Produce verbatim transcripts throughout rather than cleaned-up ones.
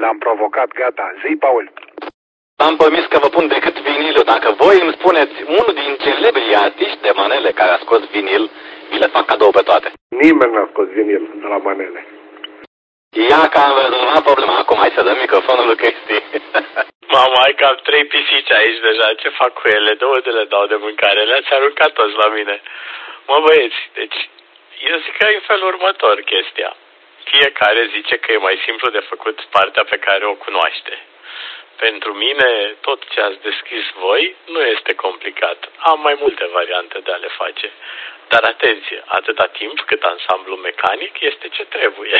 L-am provocat, gata. Zi, Paul. Am promis că vă pun decât vinilul. Dacă voi îmi spuneți unul din celebrii artiști de manele care a scos vinil, vi le fac cadou pe toate. Nimeni n-a scos vinil de la manele. Ia că am rezolvat problema. Acum hai să dăm microfonul lui Cristi. Mama, ai cam trei pisici aici deja. Ce fac cu ele? De unde le dau de mâncare? Le-ați aruncat toți la mine. Mă, băieți, deci eu zic că e în felul următor chestia. Fiecare zice că e mai simplu de făcut partea pe care o cunoaște. Pentru mine, tot ce ați deschis voi nu este complicat. Am mai multe variante de a le face. Dar atenție, atâta timp cât ansamblu mecanic este ce trebuie.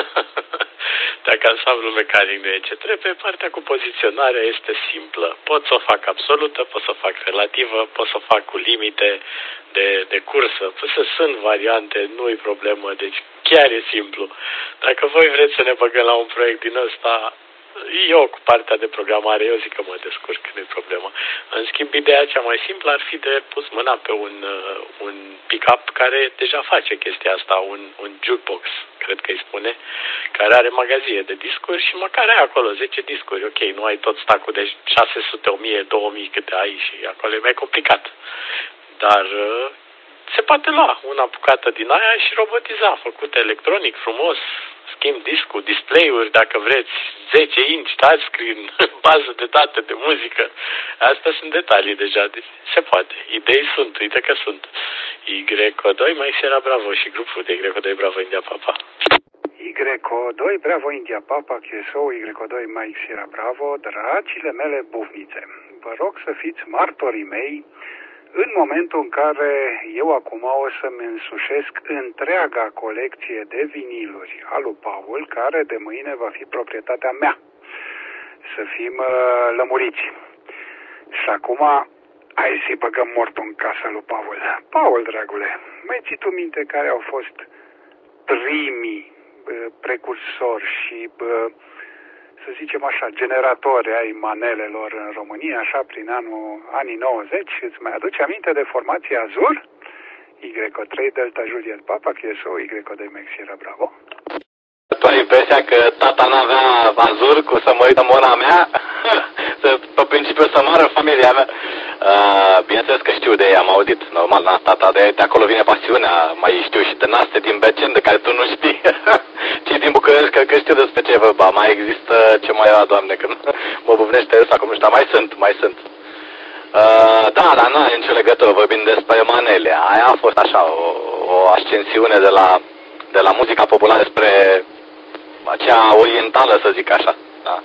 Dacă ansamblu mecanic nu e ce trebuie, partea cu poziționarea este simplă. Pot să o fac absolută, pot să o fac relativă, pot să o fac cu limite de, de cursă. Să sunt variante, nu-i problemă, deci chiar e simplu. Dacă voi vreți să ne băgăm la un proiect din ăsta, eu cu partea de programare, eu zic că mă descurc, nu e problemă. În schimb, ideea cea mai simplă ar fi de pus mâna pe un, uh, un pick-up care deja face chestia asta, un, un jukebox, cred că îi spune, care are magazie de discuri și măcar ai acolo zece discuri. Ok, nu ai tot stacul de șase sute, o mie, două mii câte ai și acolo e mai complicat. Dar uh, se poate lua una bucată din aia și robotiza, făcut electronic, frumos, schimb discul, display-uri, dacă vreți, zece inch, touchscreen, bază de date de muzică. Astea sunt detalii deja, deci se poate. Idei sunt, uite că sunt. Y O doi, Mike Sierra Bravo și grupul de Y O doi Bravo India Papa. Y O doi Bravo India Papa, Q S O, Y O doi Mike Sierra Bravo, dragile mele bufnițe. Vă rog să fiți martorii mei în momentul în care eu acum o să-mi însușesc întreaga colecție de viniluri a lui Paul, care de mâine va fi proprietatea mea. Să fim uh, lămuriți. Și acum, hai să-i băgăm mortul în casa lui Paul. Paul, dragule, mai ții tu minte care au fost primii uh, precursori și uh, să zicem așa, generatori ai manelelor în România, așa prin anul, anii nouăzeci, îți mai aduce aminte de formația Azur? Y O trei Delta Juliet Papa, Q S O, Y O doi Mike Sierra Bravo. Tu ai impresia că tata n-avea Azur cu să mă uită mona mea? Pe principiu să moară familia mea. Uh, bineînțeles că știu de ei, am auzit, normal, na, tata, de, de acolo vine pasiunea, mai știu și de naste din Becen, de care tu nu știi. Cei din București, că, că știu despre ce e vorba, mai există ce mai era, Doamne, când mă buvnește ăsta, acum nu știu, mai sunt, mai sunt. Uh, da, dar nu are nicio legătură, vorbim despre manele. Aia a fost așa, o, o ascensiune de la, de la muzica populară spre aceea orientală, să zic așa, da.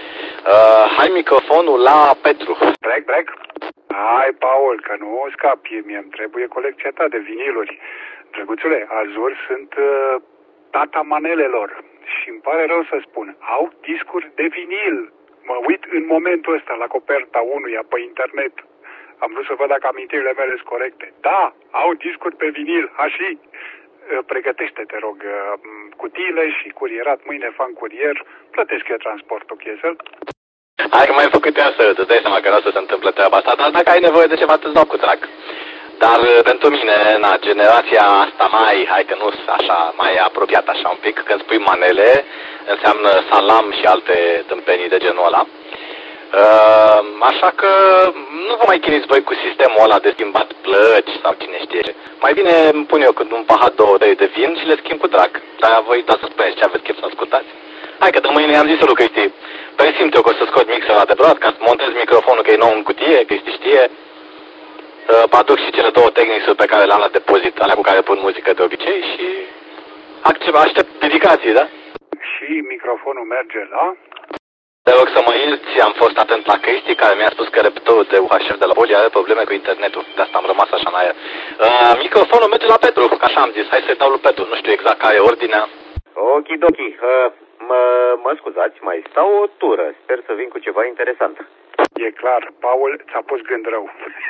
Uh, hai microfonul la Petru. Break, break. Hai, Paul, că nu scapi, mie îmi trebuie colecția ta de viniluri. Drăguțule, Azur sunt uh, tata manelelor și îmi pare rău să spun, au discuri de vinil. Mă uit în momentul ăsta la coperta unuia pe internet. Am vrut să văd dacă amintirile mele sunt corecte. Da, au discuri pe vinil, așa. Pregătește, te rog, cutiile și curierat. Mâine fac curier, plătesc eu transportul, Chesel. Hai că mai făcut eu să îți dai seama că nu o să se întâmple treaba asta, dar dacă ai nevoie de ceva, te dau cu drag. Dar pentru mine, na, generația asta mai, hai că nu așa, mai apropiat așa un pic, când spui manele, înseamnă salam și alte tâmpenii de genul ăla. Uh, așa că nu vă mai chiniți voi cu sistemul ăla de schimbat plăci sau cine știe ce. Mai bine îmi pun eu când un pahar, două, trei de vin și le schimb cu drag. Dar voi dați să spuneți ce aveți chef să ascultați. Hai că de mâine am zis lui Cristi, presimt eu că o să scot mixerul adevărat, ca să montez microfonul că e nou în cutie, Cristi știe. Uh, aduc și cele două tehnici pe care le-am la depozit, alea cu care pun muzică de obicei și aștept dedicații, da? Și microfonul merge la... Te rog să mă ierți, am fost atent la Cristi, care mi-a spus că repetorul de U H F de la Poli are probleme cu internetul. De asta am rămas așa în aer. Uh, microfonul merge la Petru, așa am zis. Hai să-i dau lui Petru. Nu știu exact care e ordinea. Okidoki. Uh, mă, mă scuzați, mai stau o tură. Sper să vin cu ceva interesant. E clar, Paul ți-a pus gând rău.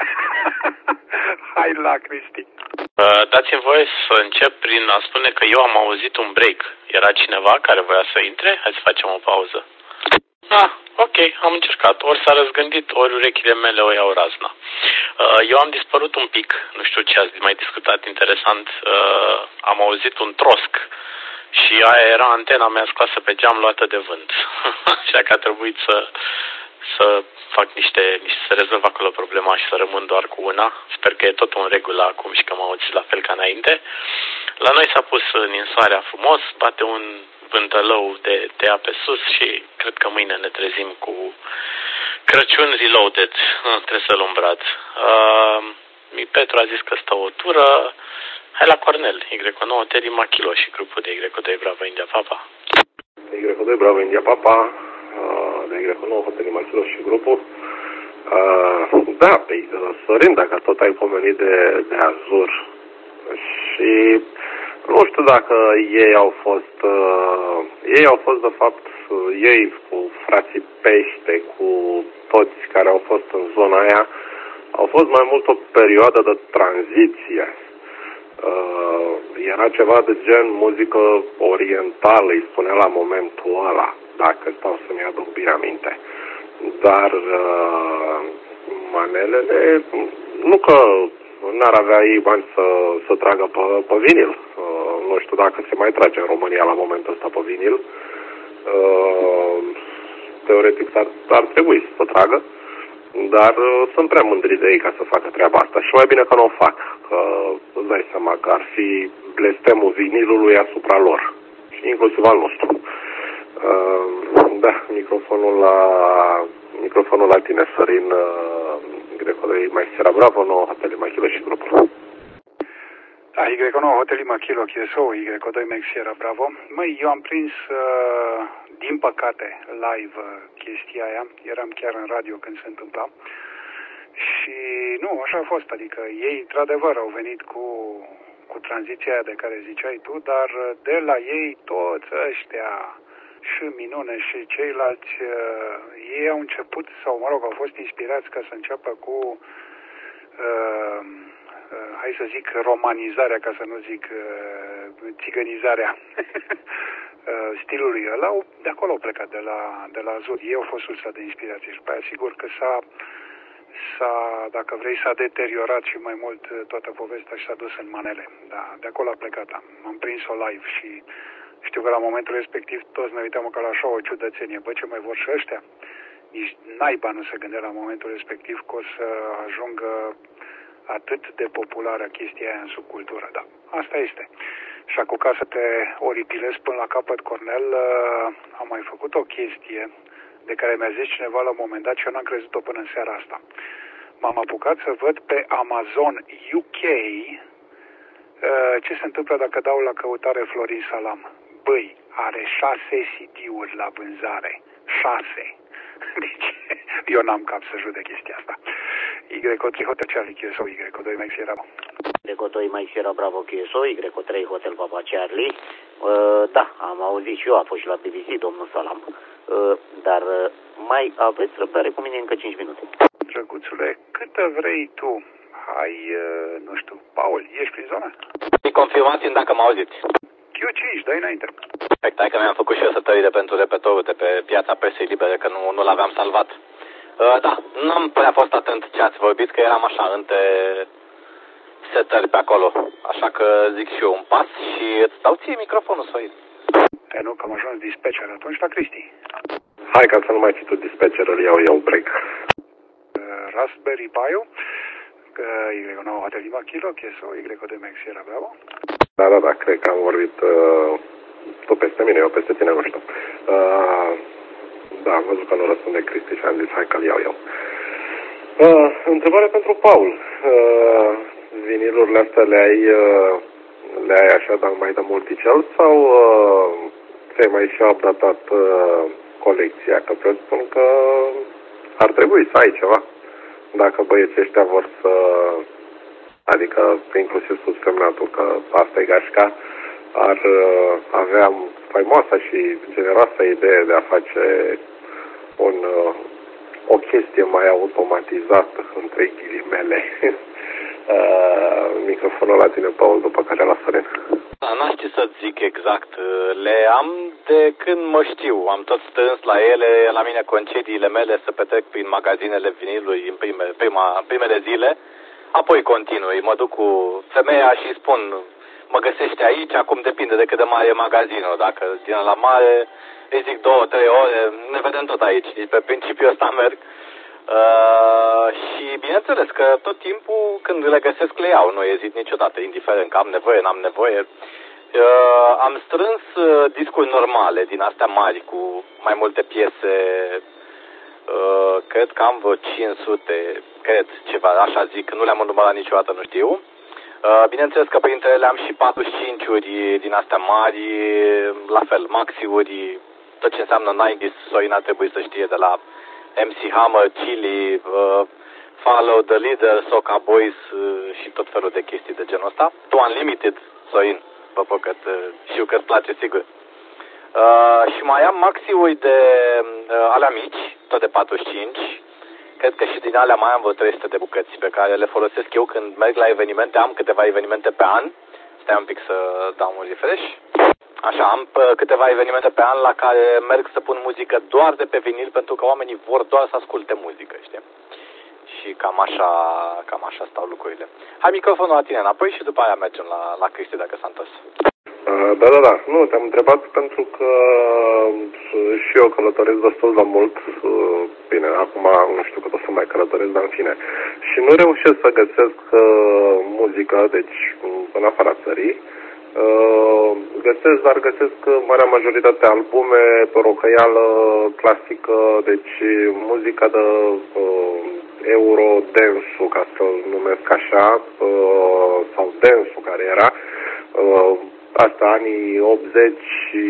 Hai la Cristi. Uh, dați-mi voie să încep prin a spune că eu am auzit un break. Era cineva care voia să intre? Hai să facem o pauză. Ah, ok, am încercat. Ori s-a răzgândit, ori urechile mele o iau razna. Uh, eu am dispărut un pic, nu știu ce ați mai discutat interesant. Uh, am auzit un trosc și aia era antena mea scoasă pe geam luată de vânt. Așa că a trebuit să, să fac niște, niște, să rezolv acolo problema și să rămân doar cu una. Sper că e tot în regulă acum și că mă auzi la fel ca înainte. La noi s-a pus ninsoarea frumos, bate un vântălău de, de pe sus și cred că mâine ne trezim cu Crăciun reloaded. Ah, trebuie să-l umbrad. Uh, Petru a zis că stă o tură. Hai la Cornel, Y nouă Teddy Machilo și grupul de Y doi Bravo India Papa. Y doi Bravo India Papa, de Y nouă Teddy Machilo și grupul. Uh, da, pe Sorin, dacă tot ai pomenit de, de Azur. Și nu știu dacă ei au fost, uh, ei au fost de fapt, uh, ei cu frații Pește, cu toți care au fost în zona aia, au fost mai mult o perioadă de tranziție. Uh, era ceva de gen muzică orientală, îi spunea la momentul ăla, dacă stau să-mi aduc bine aminte. Dar uh, manelele, nu că n-ar avea ei bani să, să tragă pe, pe vinil. Uh, nu știu dacă se mai trage în România la momentul ăsta pe vinil. Uh, teoretic ar, ar trebui să tragă, dar uh, sunt prea mândri de ei ca să facă treaba asta. Și mai bine că nu o fac, că îți dai seama că ar fi blestemul vinilului asupra lor, și inclusiv al nostru. Uh, da, microfonul la, microfonul la tine, Sorin. Uh, Y doi mai Sierra Bravo, nouă Hotel Machilo și grupul. Da, Y nouă Hotel Machilo, Q S O, Y doi mai Sierra Bravo. Măi, eu am prins, uh, din păcate, live uh, chestia aia. Eram chiar în radio când se întâmpla. Și nu, așa a fost. Adică ei, într-adevăr, au venit cu, cu tranziția aia de care ziceai tu, dar de la ei toți ăștia, și Minune și ceilalți, uh, ei au început, sau mă rog, au fost inspirați ca să înceapă cu, uh, uh, hai să zic, romanizarea, ca să nu zic uh, țigănizarea uh, stilului ăla. De acolo au plecat, de la, de la Azur. Ei au fost sursa de inspirație și pe aia sigur că s-a, s-a, dacă vrei, s-a deteriorat și mai mult toată povestea și s-a dus în manele. Da, de acolo a plecat. Am, am prins-o live și știu că la momentul respectiv toți ne uitam ca la așa o ciudățenie. Bă, ce mai vor și ăștia? Nici naiba nu se gândea la momentul respectiv că o să ajungă atât de populară chestia aia în subcultură. Da, asta este. Și acum, ca să te oripilezi până la capăt, Cornel, am mai făcut o chestie de care mi-a zis cineva la un moment dat și eu n-am crezut-o până în seara asta. M-am apucat să văd pe Amazon U K ce se întâmplă dacă dau la căutare Florin Salam. Băi, are șase C D-uri la vânzare. Șase. Deci, eu n-am cap să judec chestia asta. Y trei Hotel Charlie Q S O, Y doi Mike Sierra Bravo. Y doi Mike Sierra Bravo Q S O, Y trei Hotel Papa Charlie. Uh, da, am auzit și eu, a fost și la B B C, domnul Salam. Uh, dar uh, mai aveți răbdare cu mine încă cinci minute. Drăguțule, câtă vrei tu. Hai, uh, nu știu, Paul, ești prin zonă? Și confirmați-mi dacă mă auziți. Q cinci, dă-i înainte. Perfect, hai că mi-am făcut și eu sătările pentru repertorul de pe piața presei libere, că nu, nu l-aveam salvat. Uh, da, n-am prea fost atent ce ați vorbit, că eram așa, între setări pe acolo. Așa că zic și eu un pas și îți dau ție microfonul, Sorin. E nu, că am ajuns dispatcher atunci la Cristi. Hai, ca să nu mai ții tu dispatcher, îl iau eu break. Uh, Raspberry Pi-ul, Y nouă Hotel Machilo, Q S O, Y doi Mike Sierra Bravo. Da, da, da, cred că am vorbit uh, tu peste mine, eu peste tine, nu știu. Uh, da, am văzut că nu răspunde Cristi și am zis, hai că-l iau eu. Uh, întrebare pentru Paul. Uh, vinilurile astea le-ai uh, le-ai așa, dar mai de multicel sau uh, ți-ai mai și updatat uh, colecția? Că presupun că ar trebui să ai ceva. Dacă băieții ăștia vor să, adică inclusiv subsemnatul, că asta e gașca, ar uh, avea faimoasa și generoasă idee de a face un, uh, o chestie mai automatizată, între ghilimele. uh, microfonul la tine, Paul, după care la Sorin. Da, n-aș ce să zic exact. Le am de când mă știu. Am tot strâns la ele, la mine concediile mele să petrec prin magazinele vinilului în prime, prima, primele zile. Apoi continui. Mă duc cu femeia și spun, mă găsește aici, acum depinde de cât de mare e magazinul. Dacă din la mare, îi zic două, trei ore, ne vedem tot aici. Deci pe principiul ăsta merg. Uh, și bineînțeles că tot timpul când le găsesc le iau, nu ezit niciodată, indiferent că am nevoie, n-am nevoie. Uh, am strâns uh, discuri normale din astea mari cu mai multe piese, uh, cred că am vreo cinci sute, cred, ceva, așa zic, nu le-am numărat niciodată, nu știu. Uh, bineînțeles că printre ele am și patruzeci și cinci-uri din astea mari, la fel, maxi-uri, tot ce înseamnă nouăzeci, Sorina trebuie să știe, de la M C Hammer, Chili, uh, Follow the Leader, Soca Boys uh, și tot felul de chestii de genul ăsta. To Unlimited, Sorin, vă păcăt, uh, știu că îți place, sigur. Uh, și mai am maxi-uri de uh, alea mici, tot de patruzeci și cinci. Cred că și din alea mai am vreo trei sute de bucăți pe care le folosesc eu când merg la evenimente. Am câteva evenimente pe an. Stai un pic să dau un refresh. Așa, am câteva evenimente pe an la care merg să pun muzică doar de pe vinil pentru că oamenii vor doar să asculte muzică, știi? Și cam așa, cam așa stau lucrurile. Hai microfonul la tine înapoi și după aia mergem la, la Cristi dacă s-a întors. Da, da, da. Nu, te-am întrebat pentru că și eu călătoresc destul de mult. Bine, acum nu știu cât o să mai călătoresc, dar în fine. Și nu reușesc să găsesc uh, muzică, deci în afara țării. Uh, găsesc, dar găsesc marea majoritate albume pe rocăială clasică, deci muzica de uh, euro dance-ul, ca să-l numesc așa, uh, sau dance-ul care era, uh, asta anii optzeci și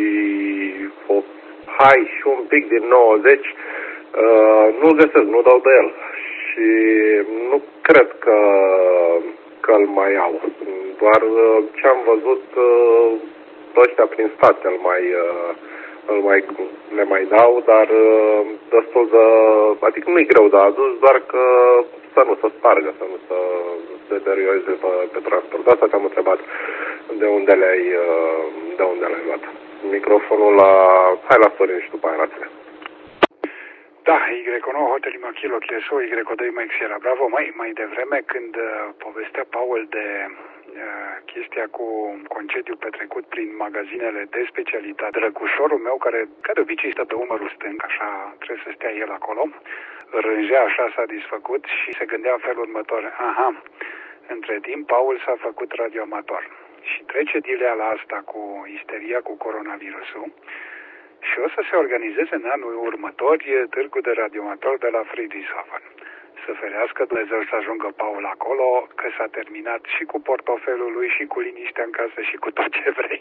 hai și un pic din nouăzeci, uh, nu găsesc, nu dau de el și nu cred că, că îl mai au. Doar uh, ce am văzut uh, ăștia prin state îl mai, uh, îl mai, le mai dau, dar uh, destul de, adică nu-i greu de adus, doar că să nu se spargă, să nu se deterioreze pe, pe transport. De asta te-am întrebat de unde le-ai, uh, de unde le-ai luat. Microfonul la, hai la Sorin și după aia la tine. Da, Y nouă Hotel Imachilo Chieso, Y doi Mike Sierra Bravo. Mai, mai devreme când uh, povestea Paul de uh, chestia cu concediu petrecut prin magazinele de specialitate, răcușorul meu, care ca de obicei stă pe umărul stâng, așa trebuie să stea el acolo, rângea așa satisfăcut și se gândea în felul următor. Aha, între timp Paul s-a făcut radioamator și trece dileala asta cu isteria cu coronavirusul. Și o să se organizeze în anul următor târgul de radioamator de la Friedrichshafen. Să ferească Dumnezeu să ajungă Paul acolo, că s-a terminat și cu portofelul lui, și cu liniștea în casă, și cu tot ce vrei.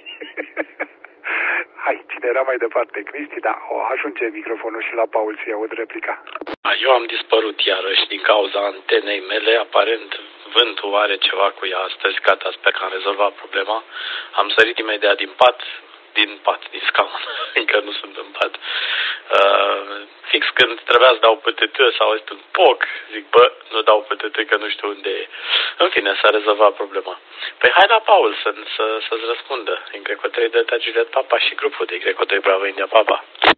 Hai, cine era mai departe? Cristi, da, o ajunge microfonul și la Paul să-i aud replica. Eu am dispărut iarăși din cauza antenei mele, aparent vântul are ceva cu ea astăzi, gata, sper că am rezolvat problema. Am sărit imediat din pat, din pat, din scaun, încă nu sunt în pat. Uh, fix când trebuia să dau P T T sau este un poc, zic, bă, nu dau P T T că nu știu unde e. În fine, s-a rezolvat problema. Păi hai la Paul să, să, să-ți răspundă. Y trei Delta Juliet Papa și grupul de Y doi Bravo India Papa.